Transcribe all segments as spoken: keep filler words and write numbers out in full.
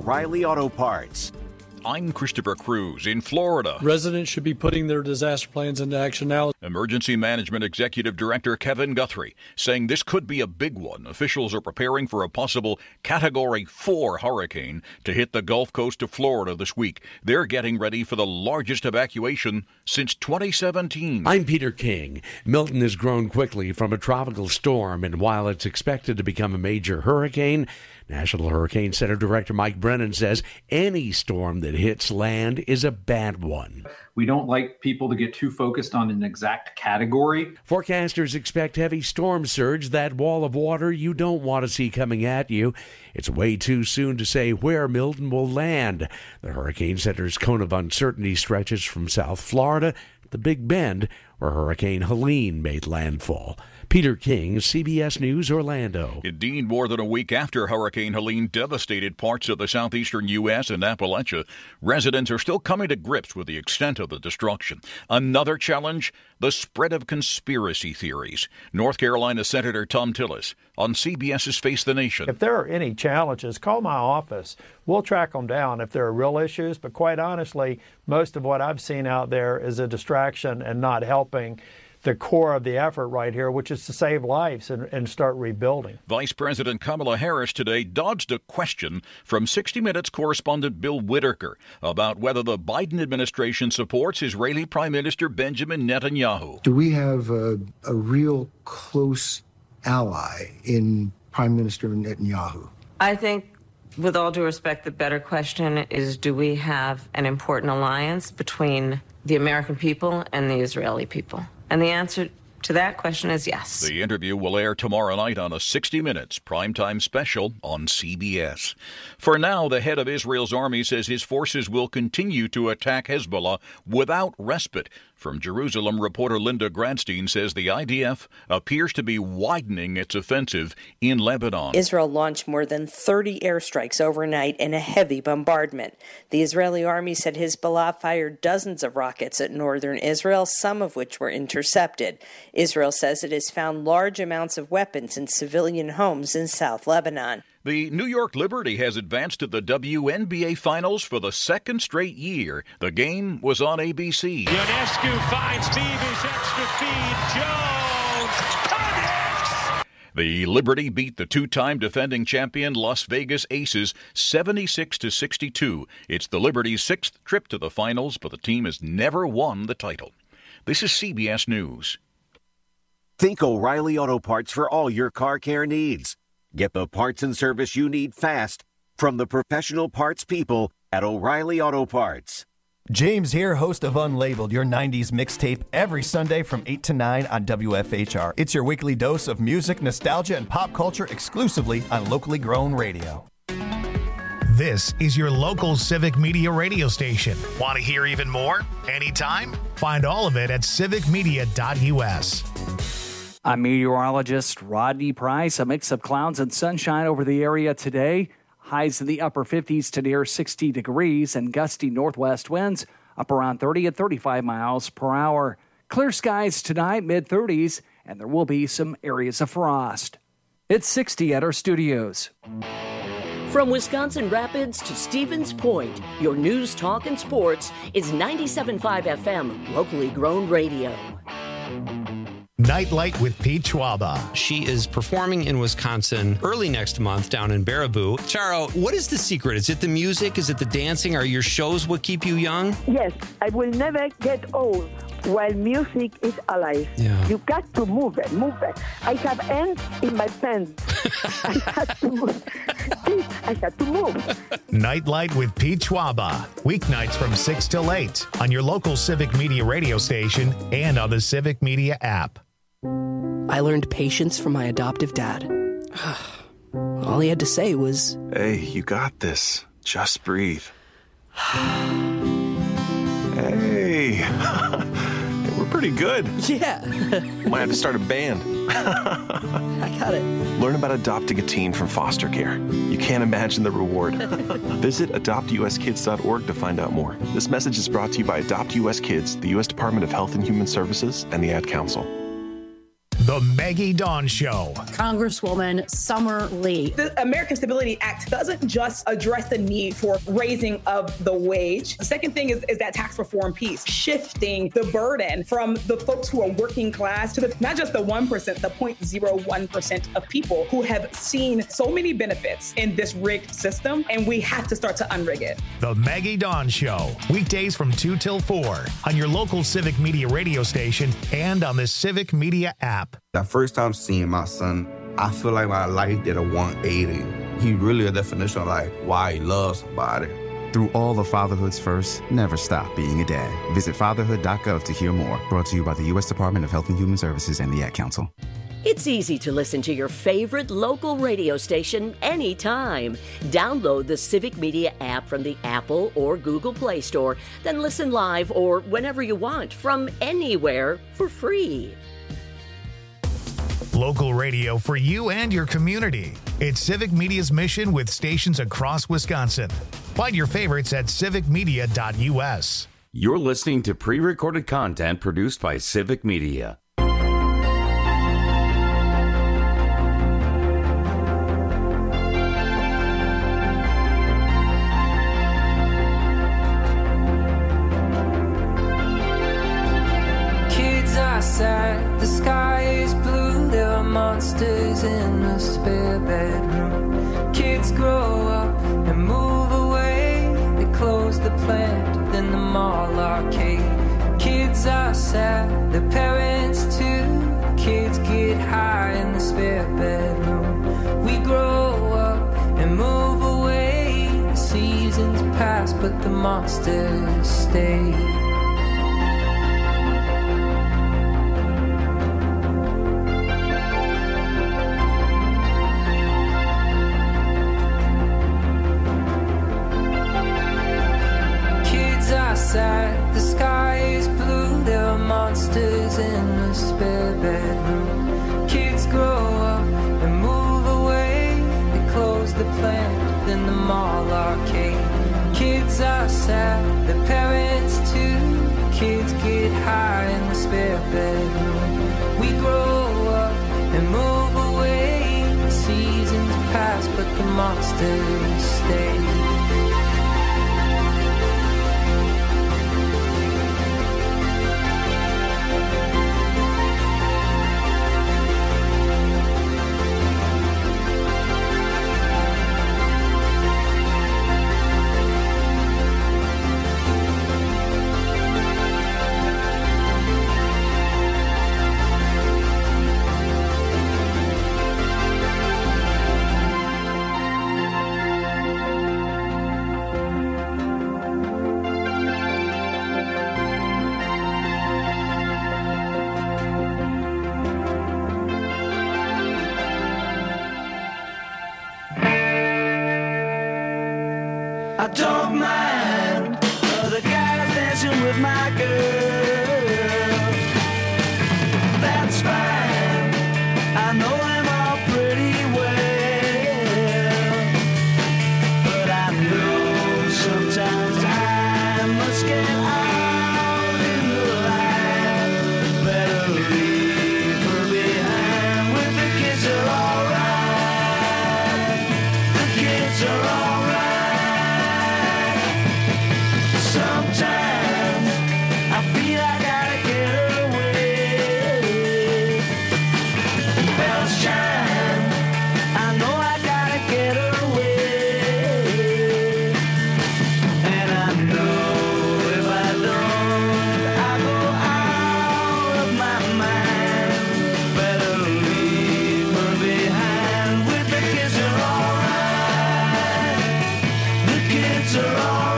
O'Reilly Auto Parts. I'm Christopher Cruz in Florida. Residents should be putting their disaster plans into action now. Emergency Management Executive Director Kevin Guthrie saying this could be a big one. Officials are preparing for a possible Category four hurricane to hit the Gulf Coast of Florida this week. They're getting ready for the largest evacuation since twenty seventeen. I'm Peter King. Milton has grown quickly from a tropical storm, and while it's expected to become a major hurricane, National Hurricane Center Director Mike Brennan says any storm that hits land is a bad one. We don't like people to get too focused on an exact category. Forecasters expect heavy storm surge, that wall of water you don't want to see coming at you. It's way too soon to say where Milton will land. The Hurricane Center's cone of uncertainty stretches from South Florida to the Big Bend, where Hurricane Helene made landfall. Peter King, C B S News, Orlando. Indeed, more than a week after Hurricane Helene devastated parts of the southeastern U S and Appalachia, residents are still coming to grips with the extent of the destruction. Another challenge, the spread of conspiracy theories. North Carolina Senator Thom Tillis on CBS's Face the Nation. If there are any challenges, call my office. We'll track them down if there are real issues. But quite honestly, most of what I've seen out there is a distraction and not helping the core of the effort right here, which is to save lives and, and start rebuilding. Vice President Kamala Harris today dodged a question from sixty minutes correspondent Bill Whitaker about whether the Biden administration supports Israeli Prime Minister Benjamin Netanyahu. Do we have a, a real close ally in Prime Minister Netanyahu? I think, with all due respect, the better question is, do we have an important alliance between the American people and the Israeli people? And the answer to that question is yes. The interview will air tomorrow night on a sixty minutes primetime special on C B S. For now, the head of Israel's army says his forces will continue to attack Hezbollah without respite. From Jerusalem, reporter Linda Gradstein says the I D F appears to be widening its offensive in Lebanon. Israel launched more than thirty airstrikes overnight in a heavy bombardment. The Israeli army said Hezbollah fired dozens of rockets at northern Israel, some of which were intercepted. Israel says it has found large amounts of weapons in civilian homes in South Lebanon. The New York Liberty has advanced to the W N B A Finals for the second straight year. The game was on A B C. Ionescu finds Beavis, extra feed, Jones, connects! The Liberty beat the two-time defending champion Las Vegas Aces seventy-six to sixty-two. It's the Liberty's sixth trip to the finals, but the team has never won the title. This is C B S News. Think O'Reilly Auto Parts for all your car care needs. Get the parts and service you need fast from the professional parts people at O'Reilly Auto Parts. James here, host of Unlabeled, your nineties mixtape, every Sunday from eight to nine on W F H R. It's your weekly dose of music, nostalgia, and pop culture exclusively on locally grown radio. This is your local Civic Media radio station. Want to hear even more? Anytime? Find all of it at civic media dot U S. I'm meteorologist Rodney Price. A mix of clouds and sunshine over the area today. Highs in the upper fifties to near sixty degrees and gusty northwest winds up around thirty and thirty-five miles per hour. Clear skies tonight, mid-thirties, and there will be some areas of frost. It's sixty at our studios. From Wisconsin Rapids to Stevens Point, your news, talk, and sports is ninety-seven point five F M, locally grown radio. Nightlight with Pete Schwaba. She is performing in Wisconsin early next month down in Baraboo. Charo, what is the secret? Is it the music? Is it the dancing? Are your shows what keep you young? Yes, I will never get old while music is alive. Yeah. You got to move it, move it. I have ants in my pants. I had to move. I had to move. Nightlight with Pete Schwaba. Weeknights from six till eight on your local Civic Media radio station and on the Civic Media app. I learned patience from my adoptive dad. All he had to say was, "Hey, you got this. Just breathe." Hey, we're pretty good. Yeah. Might have to start a band. I got it. Learn about adopting a teen from foster care. You can't imagine the reward. Visit adopt u s kids dot org to find out more. This message is brought to you by Adopt U S Kids, the U S Department of Health and Human Services, and the Ad Council. The Maggie Dawn Show. Congresswoman Summer Lee. The American Stability Act doesn't just address the need for raising of the wage. The second thing is, is that tax reform piece, shifting the burden from the folks who are working class to the, not just the one percent, the zero point zero one percent of people who have seen so many benefits in this rigged system, and we have to start to unrig it. The Maggie Dawn Show, weekdays from two till four on your local Civic Media radio station and on the Civic Media app. The first time seeing my son, I feel like my life did a one eighty. He really a definition of like why he loves somebody. Through all of Fatherhood's first, never stop being a dad. Visit fatherhood dot gov to hear more. Brought to you by the U S Department of Health and Human Services and the Ad Council. It's easy to listen to your favorite local radio station anytime. Download the Civic Media app from the Apple or Google Play Store, then listen live or whenever you want from anywhere for free. Local radio for you and your community. It's Civic Media's mission with stations across Wisconsin. Find your favorites at civic media dot u s. You're listening to pre-recorded content produced by Civic Media. Kids outside, the sky is blue, there are monsters in a spare bedroom. Kids grow up and move away, they close the plant, then the mall arcade. Kids are sad, their parents too. Kids get high in the spare bedroom. We grow up and move away, the seasons pass but the monsters stay. The sky is blue, there are monsters in a spare bedroom. Kids grow up and move away, they close the plant, then the mall arcade. Kids are sad, their parents too. Kids get high in the spare bedroom. We grow up and move away, the seasons pass but the monsters stay. I don't mind other guys dancing with my girl. That's fine, I know them all pretty well. But I know sometimes I must get out in the line. Better leave her behind when the kids are alright. The kids are alright. Sometimes I feel I gotta get away. Bells chime, I know I gotta get away. And I know if I don't, I go out of my mind. Better leave her behind with the kids are alright. The kids are alright.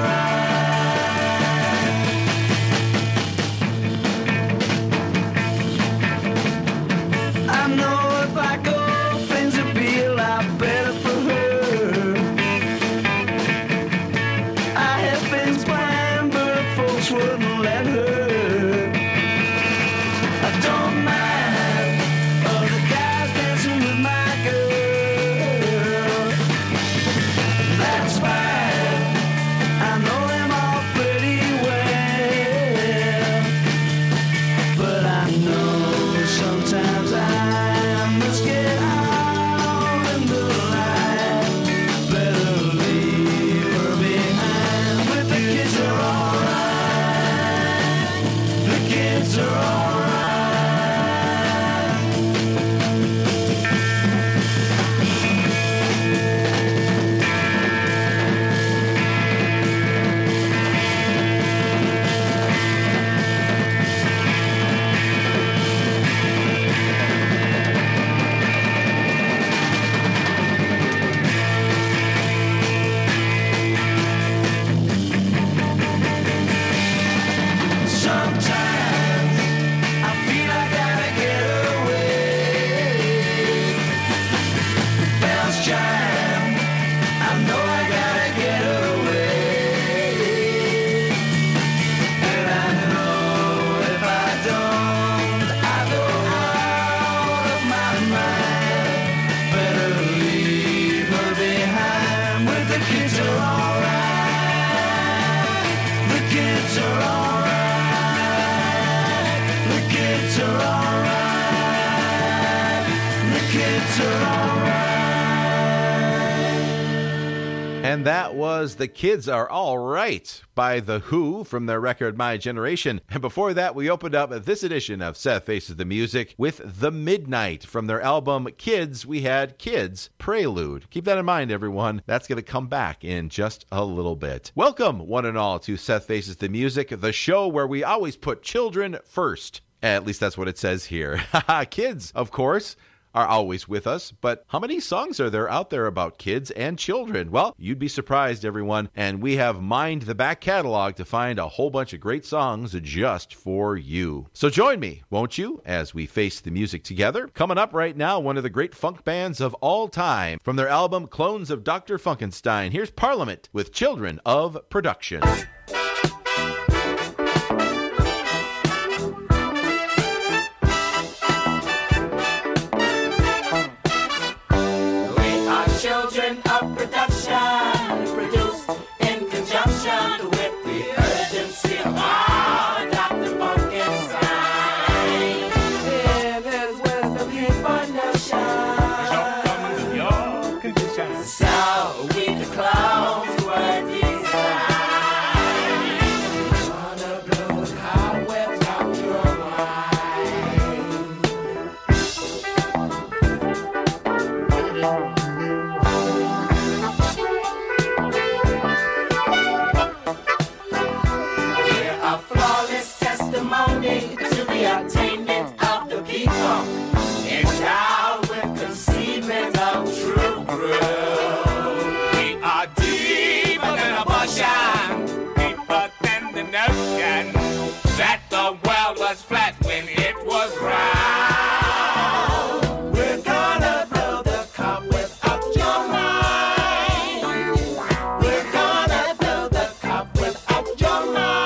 I know if I go, things would be a lot better for her. I had things planned, but folks wouldn't let her. I don't mind other guys dancing with my girl. That's fine, And that was The Kids Are All Right by The Who from their record My Generation. And before that, we opened up this edition of Seth Faces the Music with The Midnight. From their album Kids, we had Kids Prelude. Keep that in mind, everyone. That's going to come back in just a little bit. Welcome, one and all, to Seth Faces the Music, the show where we always put children first. At least that's what it says here. Kids, of course, are always with us, but how many songs are there out there about kids and children? Well, you'd be surprised, everyone, and we have mined the back catalog to find a whole bunch of great songs just for you. So join me, won't you, as we face the music together? Coming up right now, one of the great funk bands of all time. From their album Clones of Doctor Funkenstein, here's Parliament with Children of Production. Children of production, produced in conjunction with the urgency of our Doctor Funkenstein. In his wisdom, he shortcomings of your condition. So we the clowns were designed. Gonna blow the cobwebs out your mind. To the attainment of the people, endowed with conceivement of true growth. We are deeper than a ocean, deeper than the notion that the world was flat when it was round. We're gonna blow the cobweb out your mind. We're gonna blow the cobweb out your mind.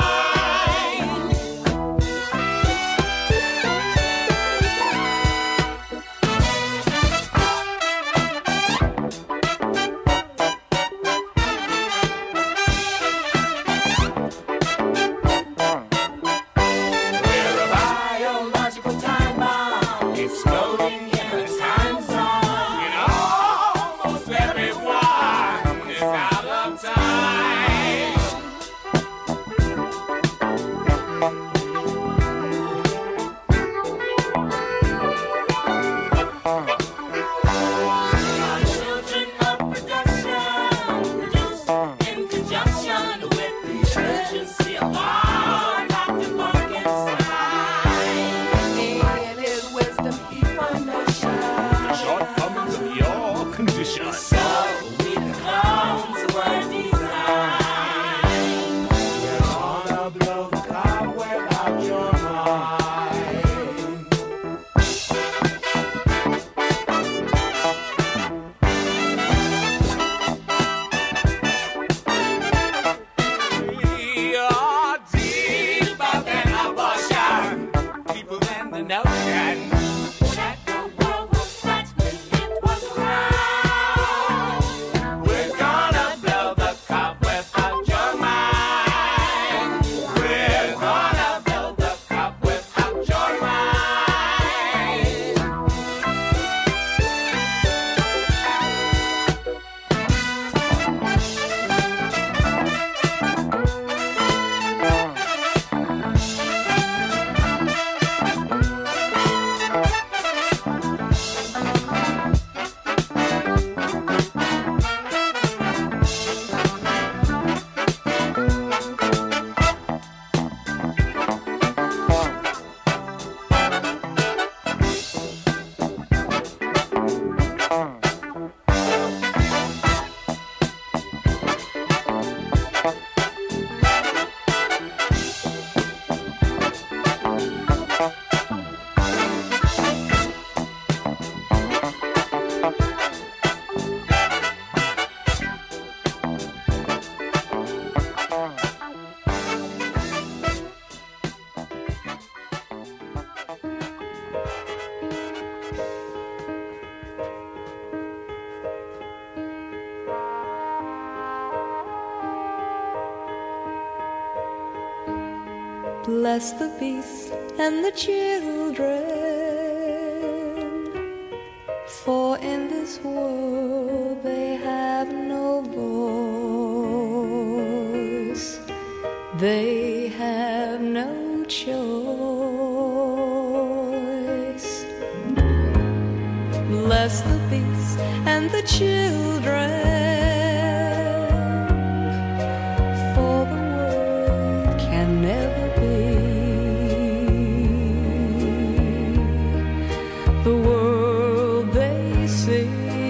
Bless the beast and the children, for in this world they have no voice. They have no choice. Bless the beasts and the children, for the world can never be the world they see.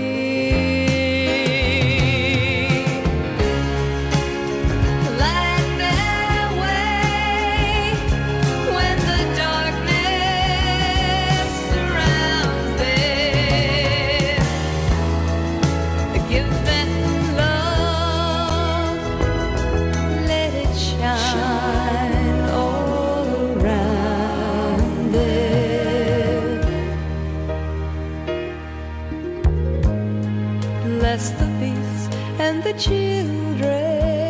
Light their way when the darkness surrounds them. Give them love, let it shine all around them. Bless the beasts and the children,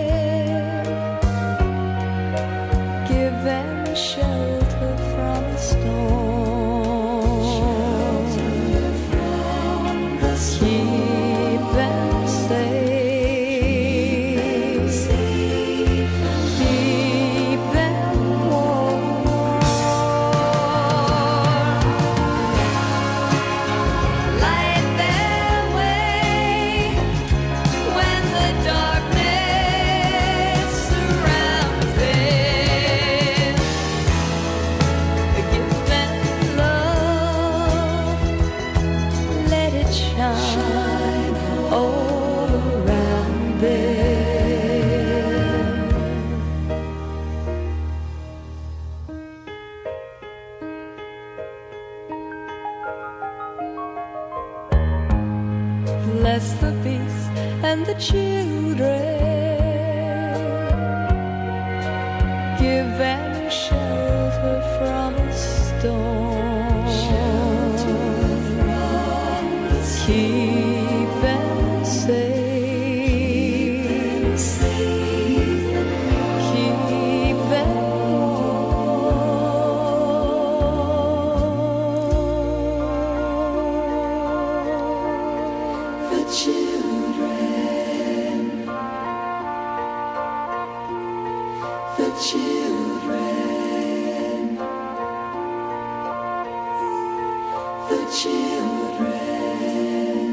give them shelter from the storm. Keep them safe. Keep them warm. Light their way when the darkness surrounds them. Give them love, let it shine all around them. Bless the beasts and the children, give them shelter from the storm. Keep them safe. Keep them warm. The children, the children, the children.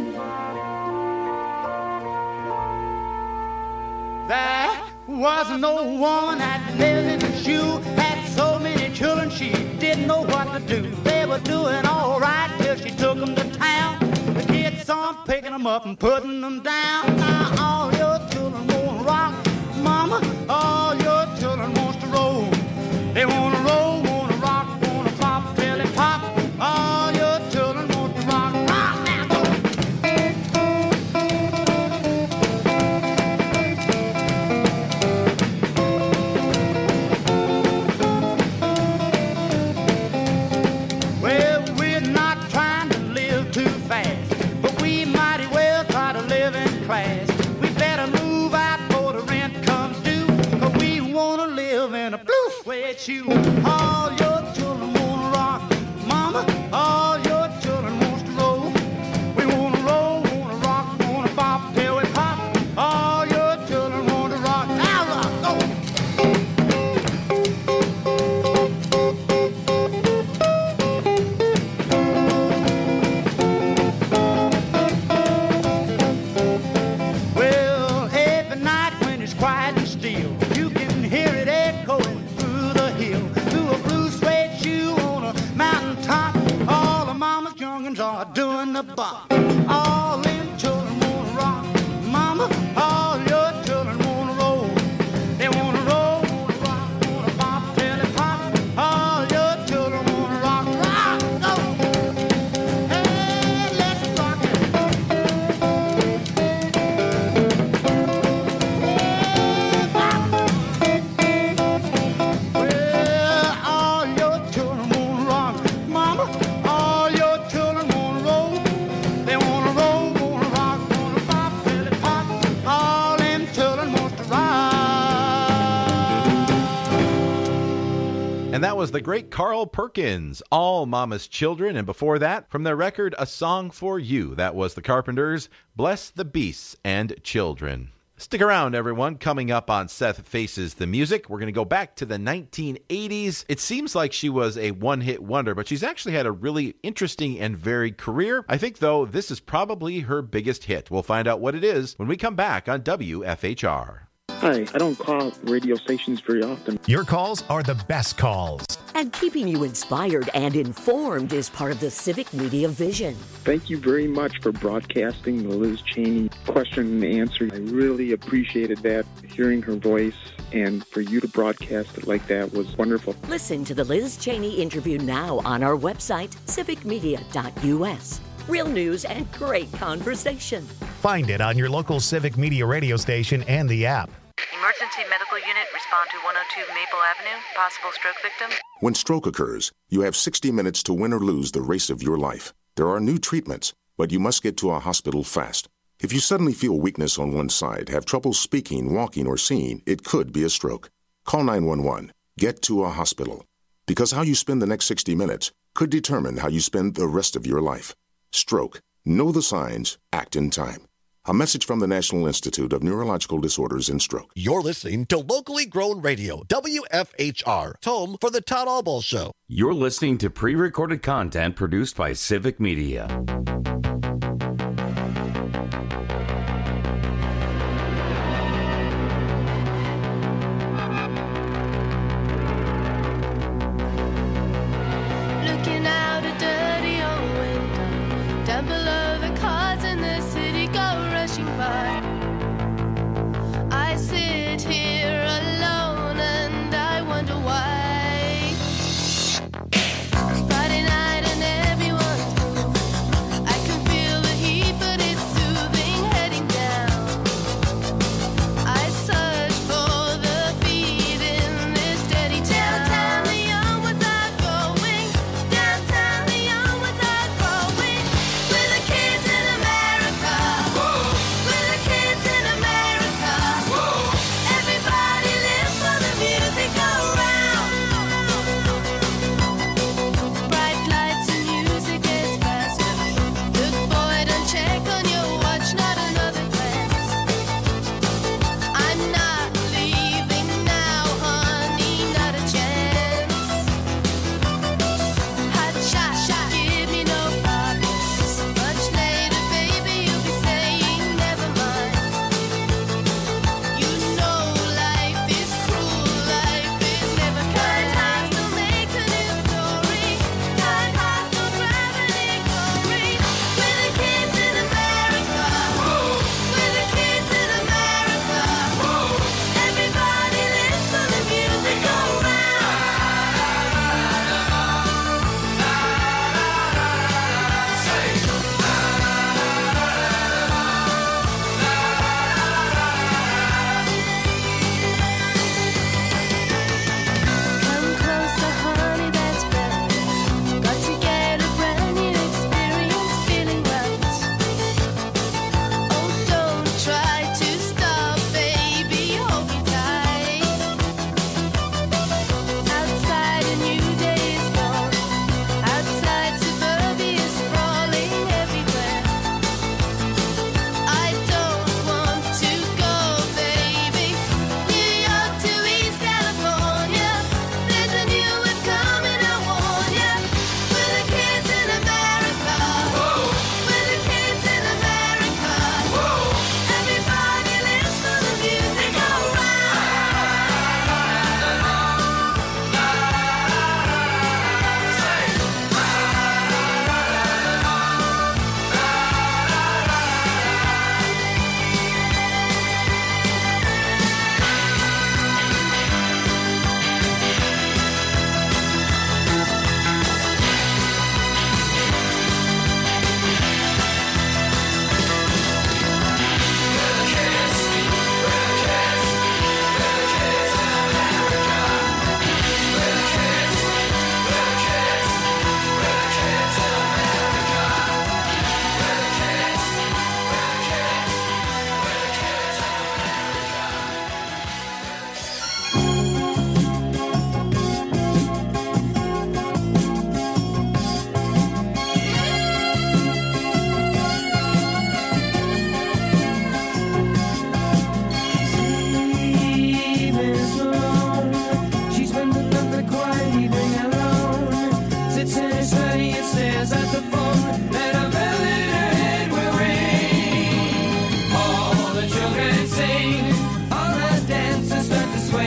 There was no woman that lived in a shoe, had so many children she didn't know what to do. They were doing all right till she took them to town. The kids saw 'em picking them up and putting them down. Now all your children wanna rock, mama, all your children wants to roll. They wanna roll, wanna rock, wanna pop till they pop. All your children want to rock, rock now, go. Well, we're not trying to live too fast, but we mighty well try to live in class. We better move out before the rent comes due, 'cause we wanna live in a blue suede shoe. All your children wanna rock, mama, all your children wants to roll. We wanna roll, wanna rock, wanna pop till we pop. All your children want to rock, now rock, go. Well, every night when it's quiet and still, you can hear it echoing through the hill, through a blue suede shoe on a mountain top. All the mama's young'uns are doing the bop. All them children wanna rock, mama, all your children wanna roll. They wanna roll, wanna rock, wanna pop till they pop. All your children wanna rock, rock, go. Hey, let's rock it. Well, all your children wanna rock, mama, all your children wanna roll. They wanna roll, wanna rock, wanna pop till they pop. All them children wants to rock. And that was the great Carl Perkins, All Mama's Children. And before that, from their record A Song for You, that was the Carpenters, Bless the Beasts and Children. Stick around, everyone. Coming up on Seth Faces the Music, we're going to go back to the nineteen eighties. It seems like she was a one-hit wonder, but she's actually had a really interesting and varied career. I think, though, this is probably her biggest hit. We'll find out what it is when we come back on W F H R. Hi, I don't call radio stations very often. Your calls are the best calls. And keeping you inspired and informed is part of the Civic Media vision. Thank you very much for broadcasting the Liz Cheney question and answer. I really appreciated that, hearing her voice, and for you to broadcast it like that was wonderful. Listen to the Liz Cheney interview now on our website, civic media dot U S. Real news and great conversation. Find it on your local Civic Media radio station and the app. Emergency medical unit, respond to one oh two Maple Avenue. Possible stroke victim. When stroke occurs, you have sixty minutes to win or lose the race of your life. There are new treatments, but you must get to a hospital fast. If you suddenly feel weakness on one side, have trouble speaking, walking, or seeing, it could be a stroke. Call nine one one. Get to a hospital. Because how you spend the next sixty minutes could determine how you spend the rest of your life. Stroke. Know the signs. Act in time. A message from the National Institute of Neurological Disorders and Stroke. You're listening to locally grown radio, W F H R, home for the Todd Albaugh Show. You're listening to pre-recorded content produced by Civic Media. Looking out a dirty old window, down below the cars in the city go rushing by. I sit here alone and I wonder why. Friday night and everyone's moving. I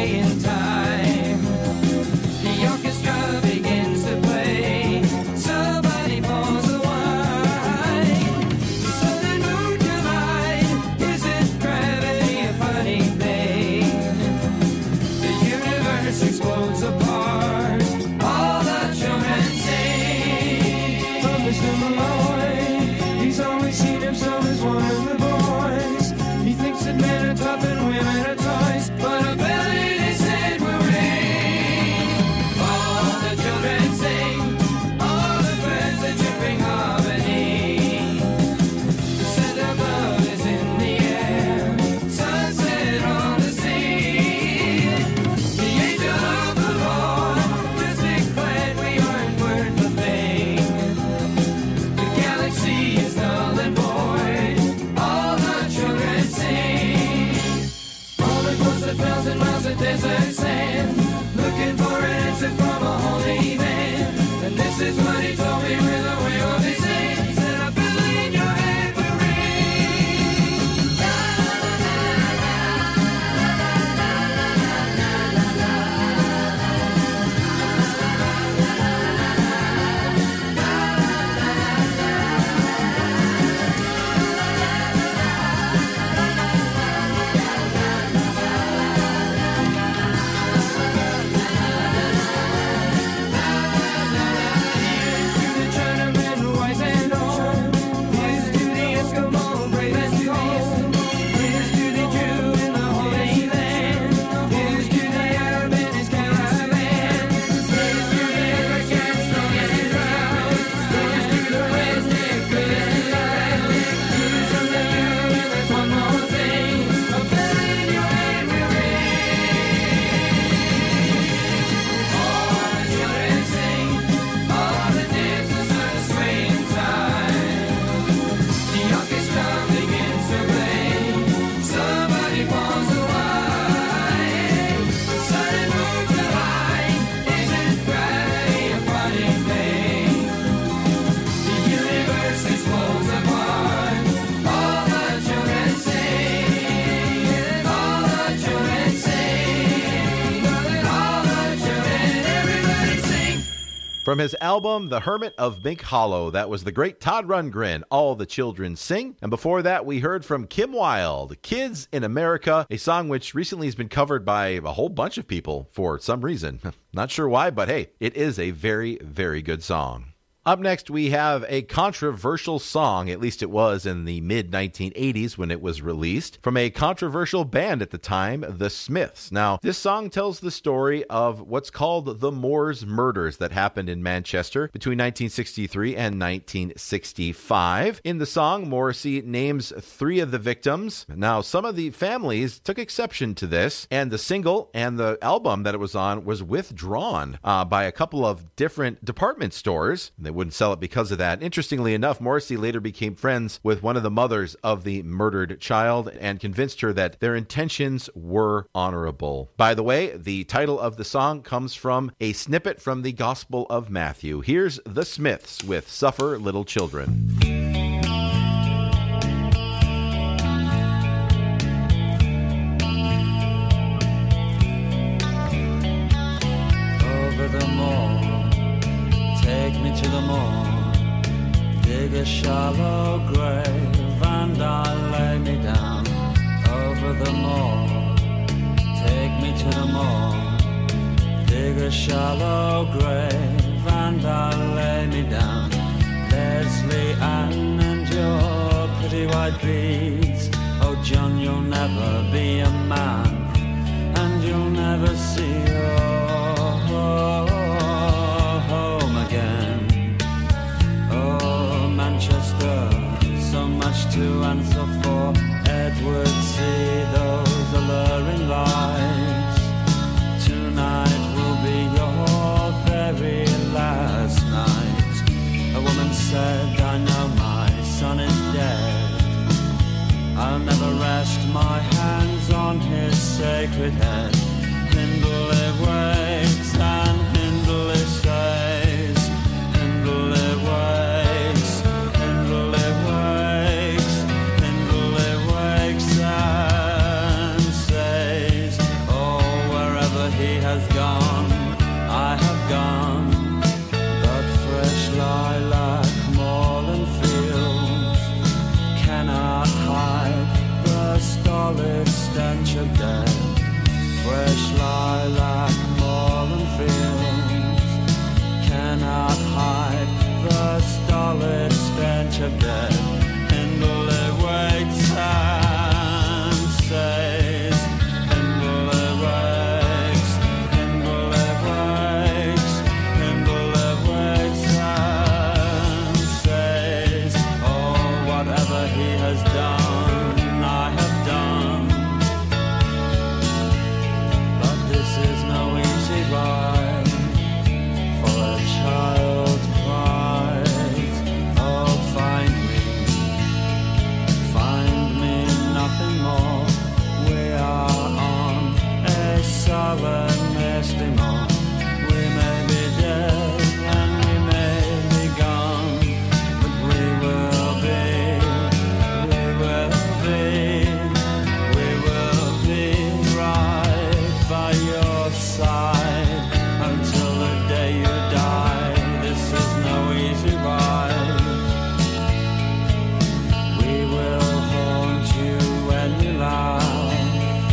swaying time. The orchestra begins to play. Somebody falls a wine. The sudden mood collide. Is it gravity, a funny thing? The universe explodes apart. All the children sing. Oh, Mister Malloy, he's always seen himself as one of the boys. He thinks that men are tough and women are toys, but a bell in his head will ring. All the children sing, all the birds are dripping harmony. The scent of love is in the air, sunset on the sea. The angel of the Lord just declared we aren't worth a thing. The galaxy is dull and void, all the children sing. All across the thousand miles of desert sand, looking for an answer from a holy man. And this is what he told me with a wave of his hand. He said, a bell in your head will ring. La, la, la, la, la, la, la, la, Here's to the Chinaman, wise and old. Here's to the Eskimo, brave and cold. Here's to the Jew in the Holy Land. Here's to the Arab and his caravan. Here's to the African, strong and proud. Here's to the redneck, good and loud. Here's to the you, and there's one more thing. A bell in your head will ring. All the children sing, all the dancers are swaying time. The orchestra begins to play. Somebody falls a wine. The sudden move to line. Isn't gravity a funny thing? The universe explodes apart. All the children sing. All the children sing. All the children, everybody sing. From his album, The Hermit of Mink Hollow, that was the great Todd Rundgren, All the Children Sing. And before that, we heard from Kim Wilde, Kids in America, a song which recently has been covered by a whole bunch of people for some reason. Not sure why, but hey, it is a very, very good song. Up next, we have a controversial song, at least it was in the mid nineteen eighties when it was released, from a controversial band at the time, The Smiths. Now, this song tells the story of what's called the Moors murders that happened in Manchester between nineteen sixty-three and nineteen sixty-five. In the song, Morrissey names three of the victims. Now, some of the families took exception to this, and the single and the album that it was on was withdrawn uh, by a couple of different department stores. They wouldn't sell it because of that. Interestingly enough, Morrissey later became friends with one of the mothers of the murdered child and convinced her that their intentions were honorable. By the way, the title of the song comes from a snippet from the Gospel of Matthew. Here's The Smiths with Suffer Little Children. Over the moor, take me to the moor, dig a shallow grave and I'll lay me down. Over the moor, take me to the moor, dig a shallow grave and I'll lay me down. Leslie Ann and your pretty white beads, oh John, you'll never be a man and you'll never see your home again. Oh, Manchester, so much to answer for. Edward, see those alluring lights. Tonight will be your very last night. A woman said, I know my son is dead. I'll never rest my hands on his sacred head. Hindley wakes and Hindley says, Hindley wakes, Hindley wakes, Hindley wakes and says, oh, wherever has gone, I have gone. But fresh lilac, moorland fields cannot hide the stolid stench of death. Fresh lilac, moorland fields cannot hide the stolid stench of death. Hindley waits and says, Hindley waits, Hindley waits, Hindley waits and says, oh, whatever he has done, I have done. But this is no easy ride for a child cries, oh, find me, find me nothing more. We are on a sullen misty morn. We may be dead and we may be gone, but we will be, we will be, we will be right by your side until the day you die. This is no easy ride. We will haunt you when you laugh.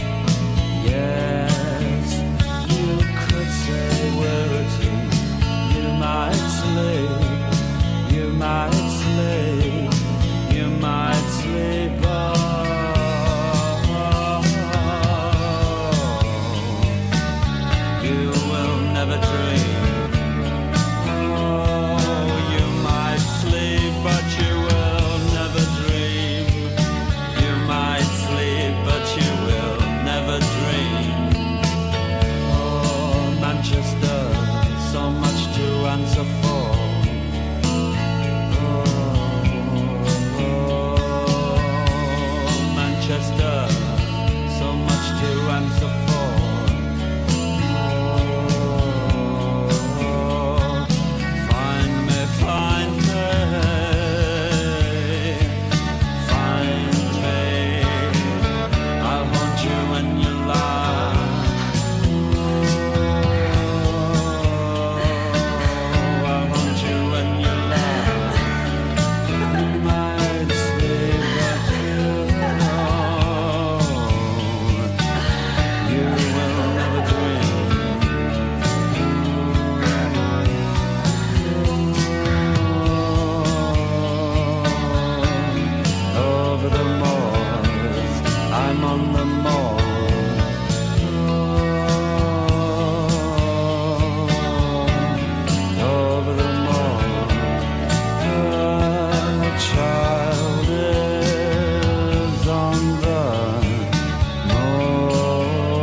Yes, you could say we're a team. You might sleep, you might sleep, you might sleep. Oh, you will never dream. Oh, you might sleep, but you will never dream. You might sleep, but you will never dream. Oh, Manchester, so much to answer for. Oh, Manchester, so much to answer for. Oh, find me, find me, find me. I'll haunt you when you lie. Oh, I'll haunt you when you lie. You might sleep, but you know you will never dream. Over the moors, I'm on the moor. Over the moor, the child is on the moor.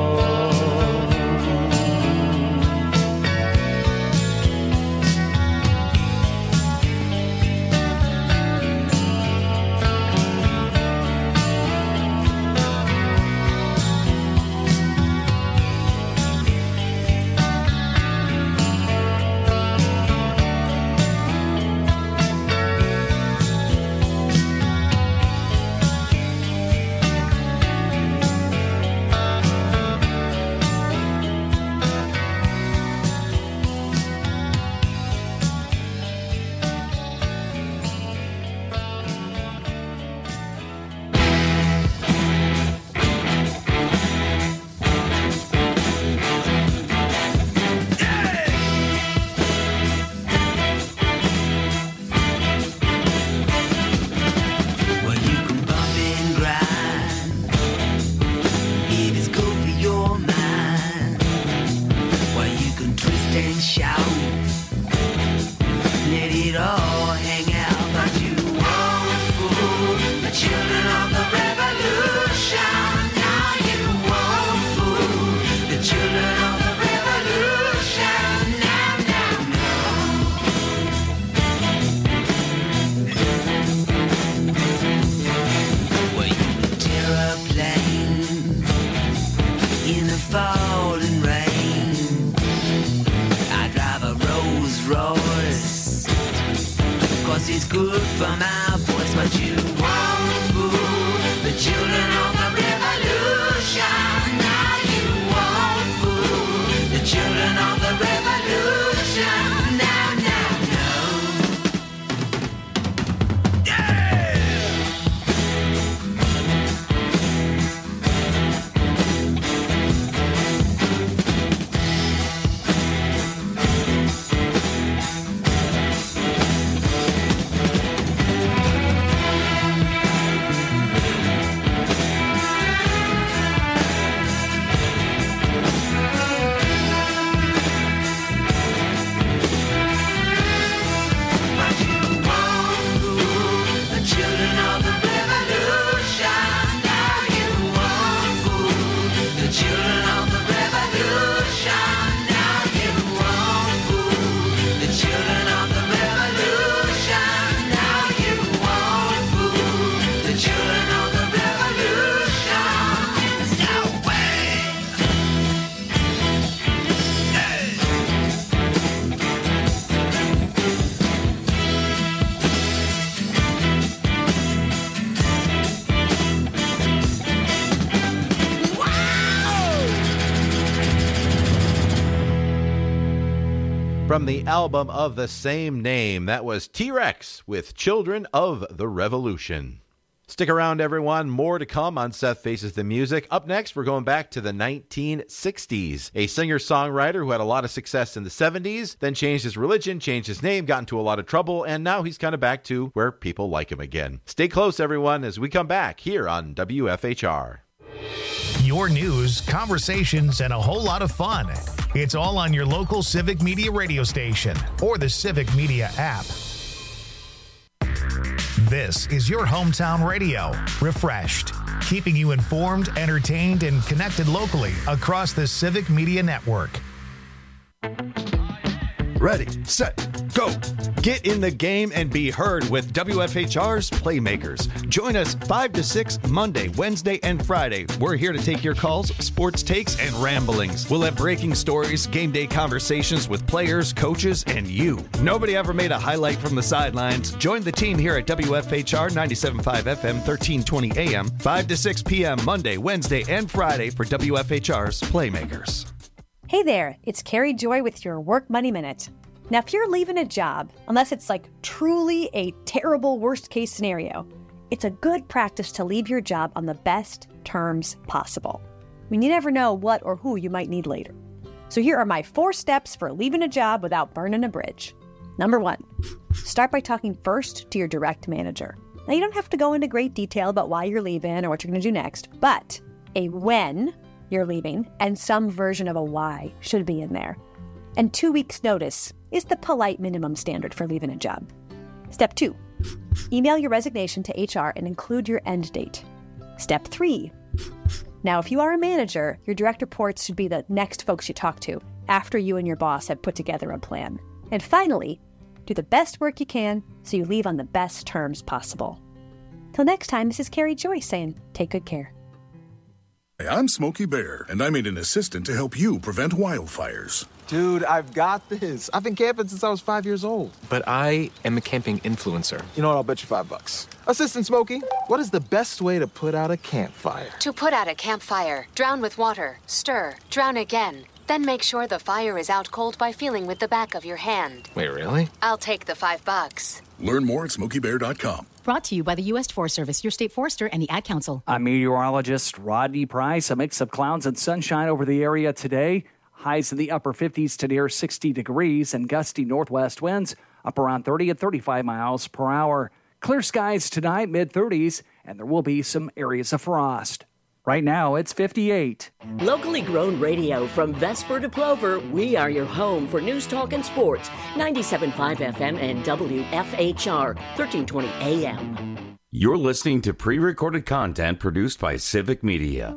Well, you can bump and grind if it's good for your mind. Well, you can twist and shout, let it all hang out, but you won't fool the children of the revolution. Now you won't fool the children of the revolution. Now, now, well, you can tear a plane in the falling rain. I drive a Rolls Royce, cause it's good for my voice, but you won't fool the children of the revolution. Now you won't fool the children From the album of the same name, that was T-Rex with Children of the Revolution. Stick around, everyone. More to come on Seth Faces the Music. Up next, we're going back to the nineteen sixties. A singer-songwriter who had a lot of success in the seventies, then changed his religion, changed his name, got into a lot of trouble, and now he's kind of back to where people like him again. Stay close, everyone, as we come back here on W F H R. Your news, conversations, and a whole lot of fun. It's all on your local Civic Media radio station or the Civic Media app. This is your hometown radio, refreshed, keeping you informed, entertained, and connected locally across the Civic Media Network. Ready, set, go. Get in the game and be heard with W F H R's Playmakers. Join us five to six Monday, Wednesday, and Friday. We're here to take your calls, sports takes, and ramblings. We'll have breaking stories, game day conversations with players, coaches, and you. Nobody ever made a highlight from the sidelines. Join the team here at W F H R ninety-seven point five F M, thirteen twenty A M, five to six P M Monday, Wednesday, and Friday for W F H R's Playmakers. Hey there, it's Carrie Joy with your Work Money Minute. Now, if you're leaving a job, unless it's like truly a terrible worst case scenario, it's a good practice to leave your job on the best terms possible. I mean, you never know what or who you might need later. So here are my four steps for leaving a job without burning a bridge. Number one, start by talking first to your direct manager. Now, you don't have to go into great detail about why you're leaving or what you're going to do next, but a when you're leaving and some version of a why should be in there. And two weeks' notice is the polite minimum standard for leaving a job. Step two, email your resignation to H R and include your end date. Step three, now if you are a manager, your direct reports should be the next folks you talk to after you and your boss have put together a plan. And finally, do the best work you can so you leave on the best terms possible. Till next time, this is Carrie Joy saying, take good care. Hey, I'm Smokey Bear, and I made an assistant to help you prevent wildfires. Dude, I've got this. I've been camping since I was five years old. But I am a camping influencer. You know what? I'll bet you five bucks. Assistant Smokey, what is the best way to put out a campfire? To put out a campfire, drown with water, stir, drown again. Then make sure the fire is out cold by feeling with the back of your hand. Wait, really? I'll take the five bucks. Learn more at smokey bear dot com. Brought to you by the U S Forest Service, your state forester, and the Ad Council. I'm meteorologist Rodney Price. A mix of clouds and sunshine over the area today. Highs in the upper fifties to near sixty degrees and gusty northwest winds up around thirty and thirty-five miles per hour. Clear skies tonight, mid-thirties, and there will be some areas of frost. Right now, it's fifty-eight. Locally grown radio from Vesper to Plover. We are your home for news, talk, and sports. ninety-seven point five F M and W F H R, thirteen twenty A M. You're listening to pre-recorded content produced by Civic Media.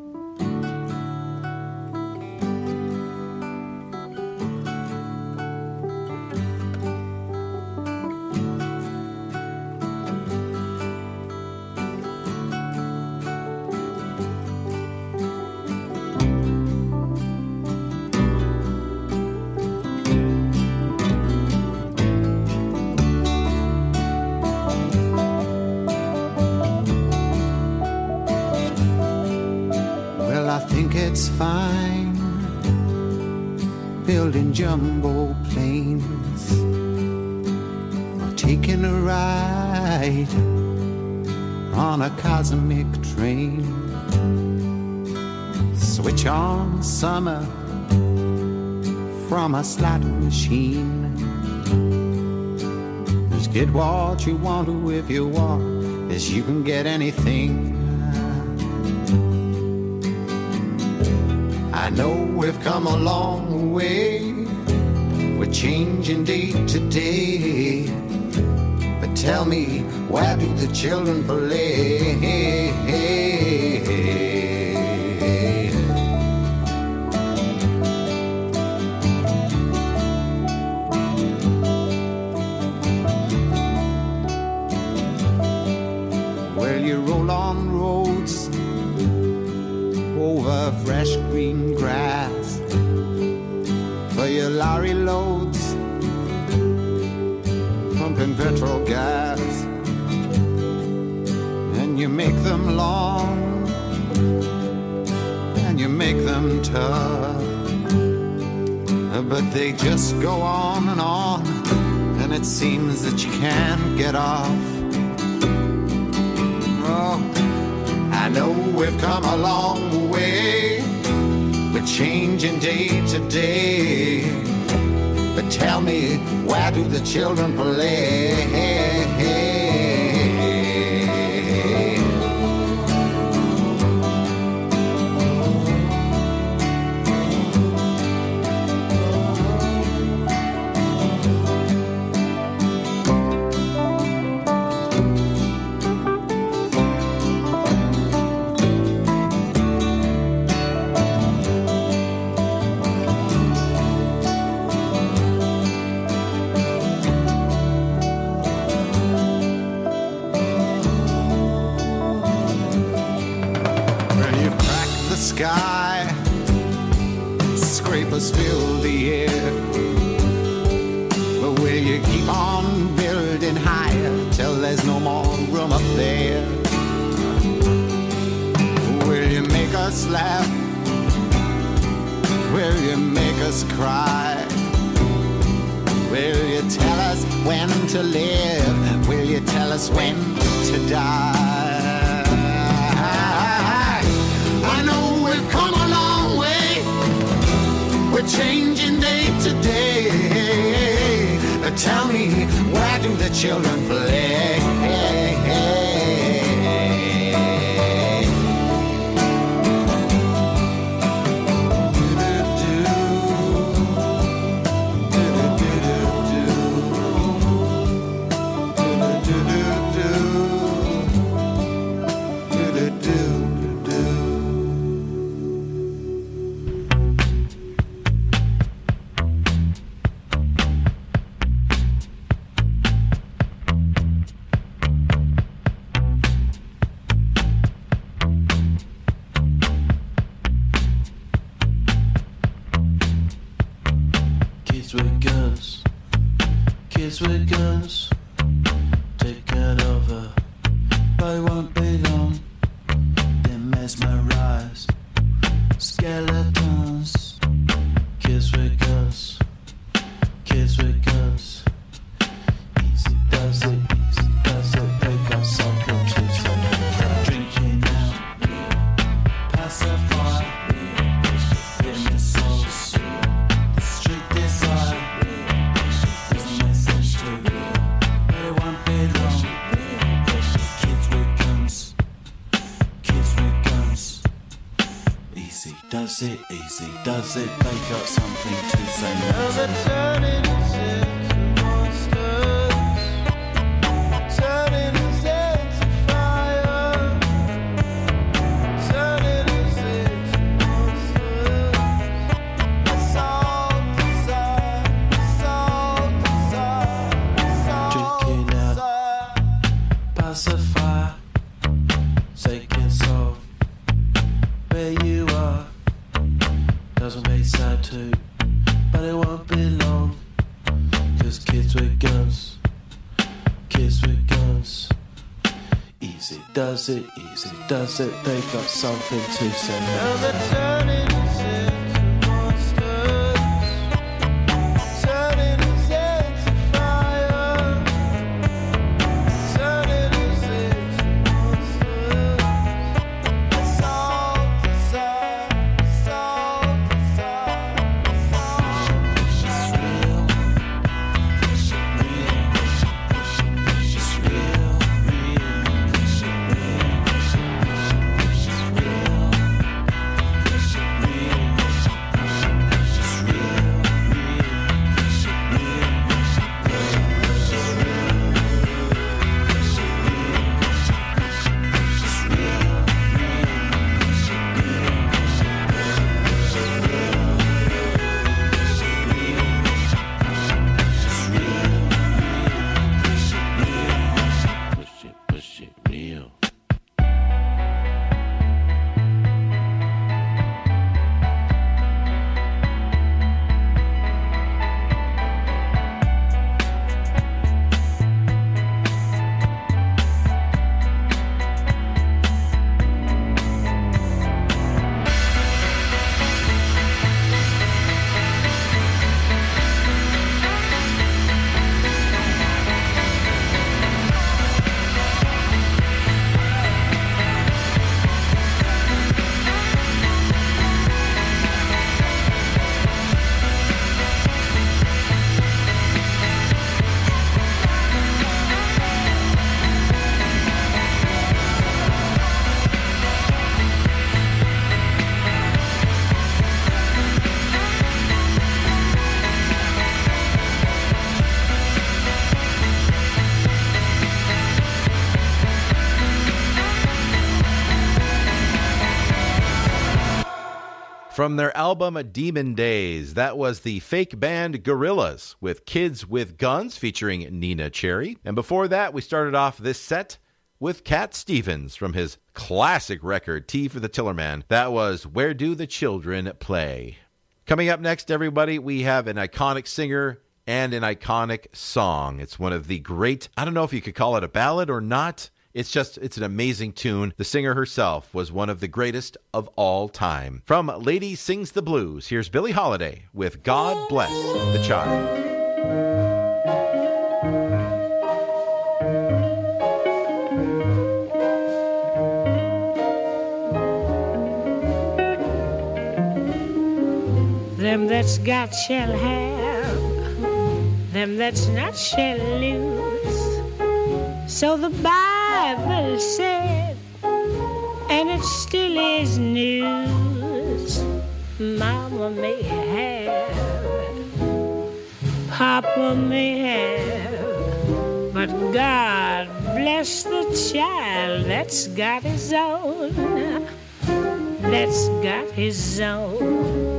Building jumbo planes or taking a ride on a cosmic train. Switch on summer from a slot machine. Just get what you want to if you want, as you can get anything. I know we've come a long way, we're changing day to day, but tell me, where do the children play? Well, you roll on roads over fresh green grass for your lorry loads, pumping petrol gas, and you make them long and you make them tough, but they just go on and on, and it seems that you can't get off. Oh, I know we've come a long way, we're changing day to day. But tell me, where do the children play? Sky, scrapers fill the air. But will you keep on building higher till there's no more room up there? Will you make us laugh? Will you make us cry? Will you tell us when to live? Will you tell us when to die? I know we've come a long way, we're changing day to day. But tell me, where do the children play? Does it easy? Does it make up something to say? Now they're turning into monsters, turning into fire, turning into monsters. That's all desire, that's all desire, that's all drinking out, pacify, taking soul where you are. Doesn't make sad too, but it won't be long. Cause kids with guns, kids with guns. Easy does it, easy does it, they got something to say. Now they're turning into monsters, turning into fire, turning into monsters. That's all desire, that's all. Real. From their album Demon Days, that was the fake band Gorillaz with Kids with Guns featuring Nina Cherry. And before that, we started off this set with Cat Stevens from his classic record, T for the Tillerman. That was Where Do the Children Play? Coming up next, everybody, we have an iconic singer and an iconic song. It's one of the great, I don't know if you could call it a ballad or not. It's just, it's an amazing tune. The singer herself was one of the greatest of all time. From Lady Sings the Blues, here's Billie Holiday with God Bless the Child. Them that's got shall have, them that's not shall lose. So the Bible said, and it still is news. Mama may have, Papa may have, but God bless the child that's got his own, that's got his own.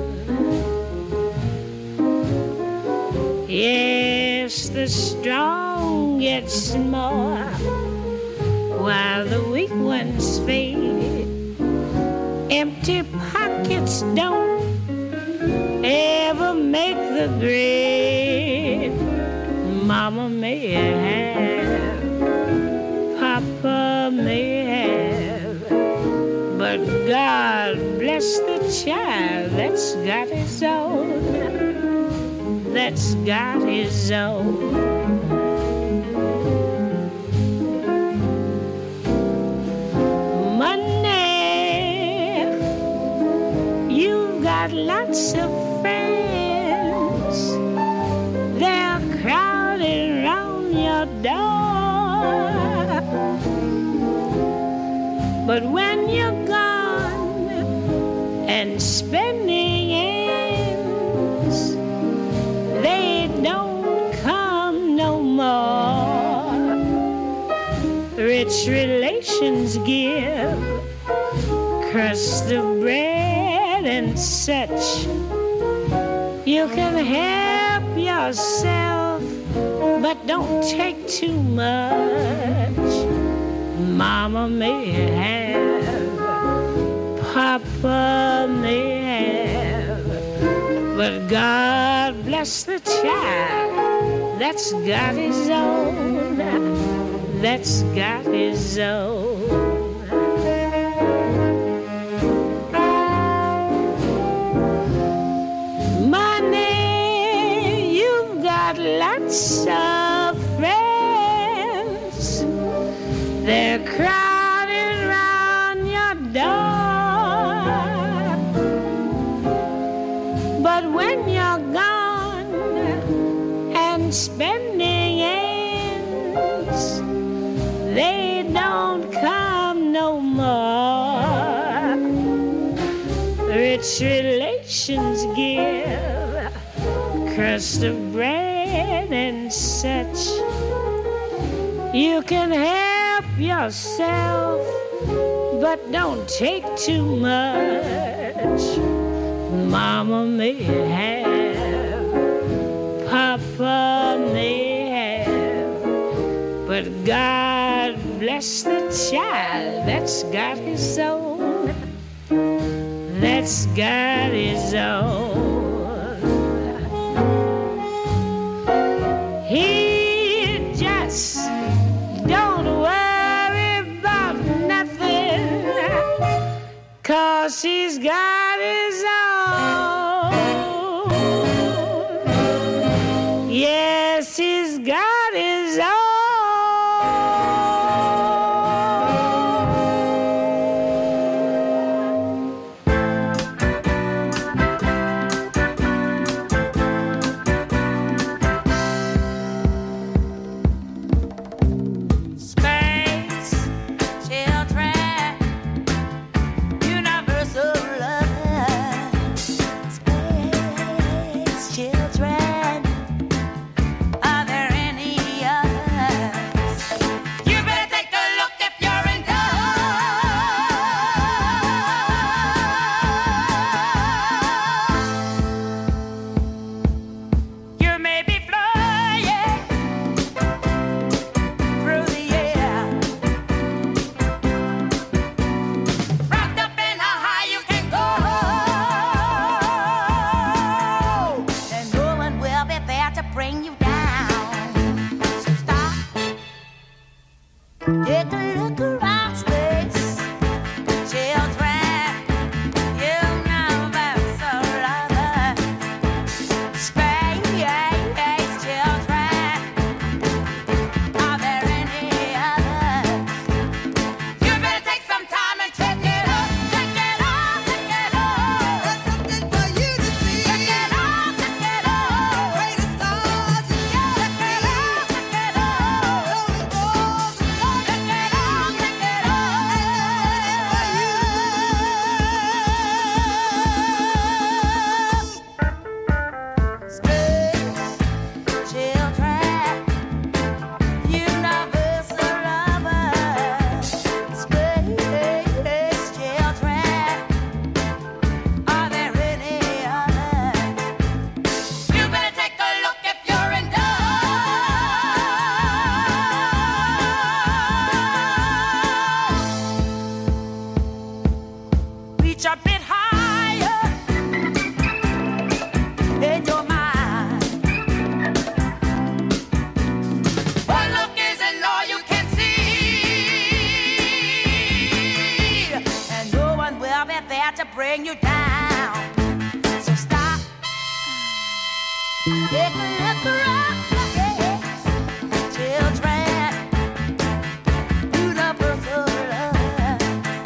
Yes, the strong get more, while the weak ones fade. Empty pockets don't ever make the grade. Mama may have, Papa may have, but God bless the child that's got his own, that's got his own. Money, you've got lots of friends. They're crowding round your door. But when you're gone and spending ends, they don't come no more. Rich relations give crust of bread and such. You can help yourself, but don't take too much. Mama may have, Papa may have, but God bless the child that's got his own, that's got his own. Money, you've got lots of friends. They're crowded round your door. But when you're gone and spending ends, they don't come no more. Rich relations give crust of bread and such. You can help yourself, but don't take too much. Mama may have, Papa may have, but God bless the child that's got his own, that's got his own. He just don't worry about nothing, 'cause he's got his own. Yes, he's got his own. Space, children, universal love. Take a look around space, children. You know about so lover. Space, children. Are there any others? You better take some time and check it out. Check it out, check it out. There's something for you to see. Check it out, check it out. Greatest stars in the galaxy. Check it out, check it out. Lonely balls and love. Check it out, check it out. Space, children. Universal lovers. Space, children. Are there any others? You better take a look if you're in doubt. Reach a bit higher in your mind. One look isn't all you can see, and no one will be there to bring you down. So stop. Take a look around, yes, children. Universal love.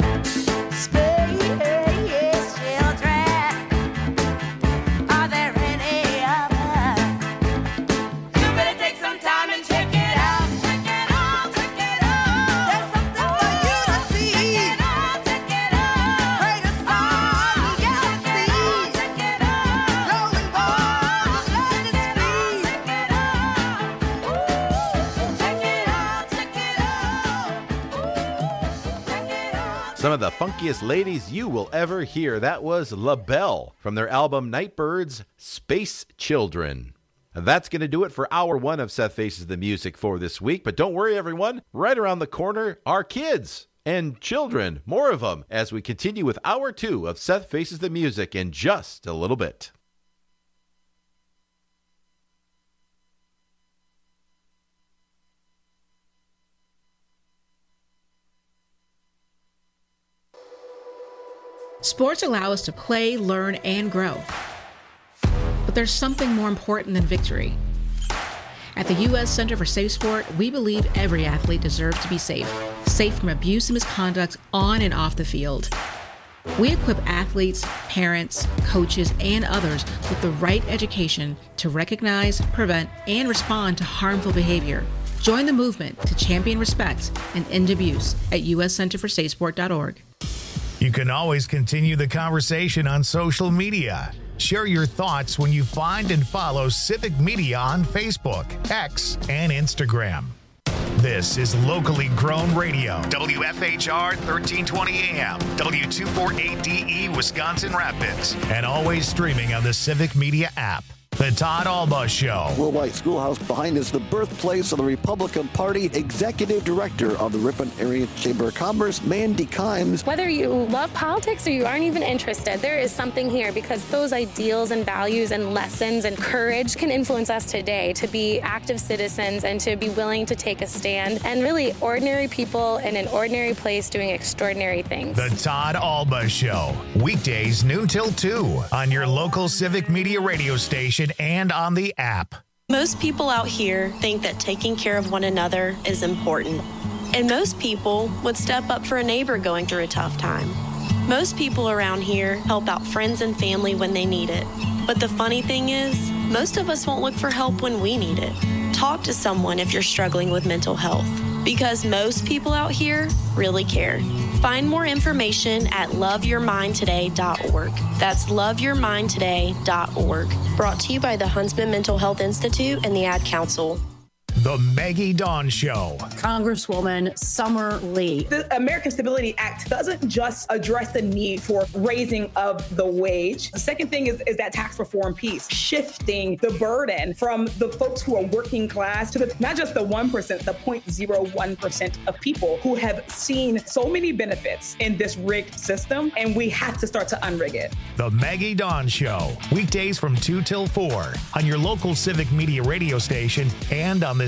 Space, children. Are there any others? You better take some time and check it out. Check it out, check it out. There's something for you to see. Check it out, check it out. Greatest stars in the galaxy. Check it out. Rolling balls, lightning speed. Check it out. Check it out, check it out. Check it out. Some of the funkiest ladies you will ever hear. That was LaBelle from their album Nightbirds, Space Children. And that's going to do it for hour one of Seth Faces the Music for this week. But don't worry, everyone. Right around the corner are kids and children. More of them as we continue with hour two of Seth Faces the Music in just a little bit. Sports allow us to play, learn, and grow. But there's something more important than victory. At the U S Center for Safe Sport, we believe every athlete deserves to be safe. Safe from abuse and misconduct on and off the field. We equip athletes, parents, coaches, and others with the right education to recognize, prevent, and respond to harmful behavior. Join the movement to champion respect and end abuse at u s center for safe sport dot org. You can always continue the conversation on social media. Share your thoughts when you find and follow Civic Media on Facebook, X, and Instagram. This is locally grown radio. W F H R thirteen twenty A M, W two forty-eight D E, Wisconsin Rapids, and always streaming on the Civic Media app. The Todd Alba Show. Worldwide Schoolhouse behind is the birthplace of the Republican Party. Executive Director of the Ripon Area Chamber of Commerce, Mandy Kimes. Whether you love politics or you aren't even interested, there is something here because those ideals and values and lessons and courage can influence us today to be active citizens and to be willing to take a stand. And really, ordinary people in an ordinary place doing extraordinary things. The Todd Alba Show. Weekdays noon till two on your local Civic Media radio station and on the app. Most people out here think that taking care of one another is important. And most people would step up for a neighbor going through a tough time. Most people around here help out friends and family when they need it. But the funny thing is, most of us won't look for help when we need it. Talk to someone if you're struggling with mental health, because most people out here really care. Find more information at love your mind today dot org. That's love your mind today dot org. Brought to you by the Huntsman Mental Health Institute and the Ad Council. The Maggie Dawn Show. Congresswoman Summer Lee. The American Stability Act doesn't just address the need for raising of the wage. The second thing is, is that tax reform piece, shifting the burden from the folks who are working class to the, not just the one percent, the zero point zero one percent of people who have seen so many benefits in this rigged system, and we have to start to unrig it. The Maggie Dawn Show. Weekdays from two till four on your local Civic Media radio station and on the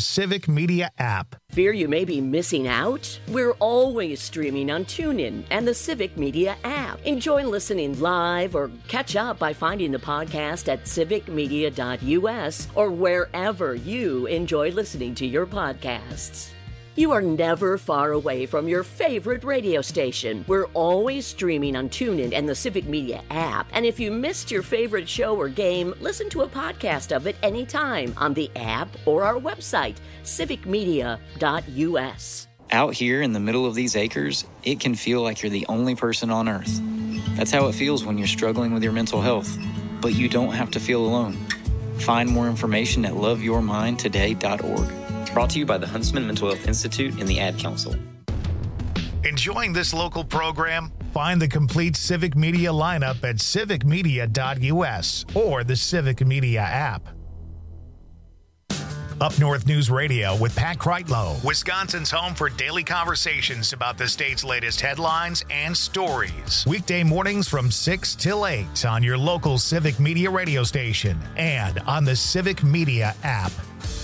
Civic Media app. Fear you may be missing out? We're always streaming on TuneIn and the Civic Media app. Enjoy listening live or catch up by finding the podcast at civic media dot u s or wherever you enjoy listening to your podcasts. You are never far away from your favorite radio station. We're always streaming on TuneIn and the Civic Media app. And if you missed your favorite show or game, listen to a podcast of it anytime on the app or our website, civic media dot u s. Out here in the middle of these acres, it can feel like you're the only person on Earth. That's how it feels when you're struggling with your mental health. But you don't have to feel alone. Find more information at love your mind today dot org. Brought to you by the Huntsman Mental Health Institute and the Ad Council. Enjoying this local program? Find the complete Civic Media lineup at civic media dot u s or the Civic Media app. Up North News Radio with Pat Kreitlow, Wisconsin's home for daily conversations about the state's latest headlines and stories. Weekday mornings from six till eight on your local Civic Media radio station and on the Civic Media app.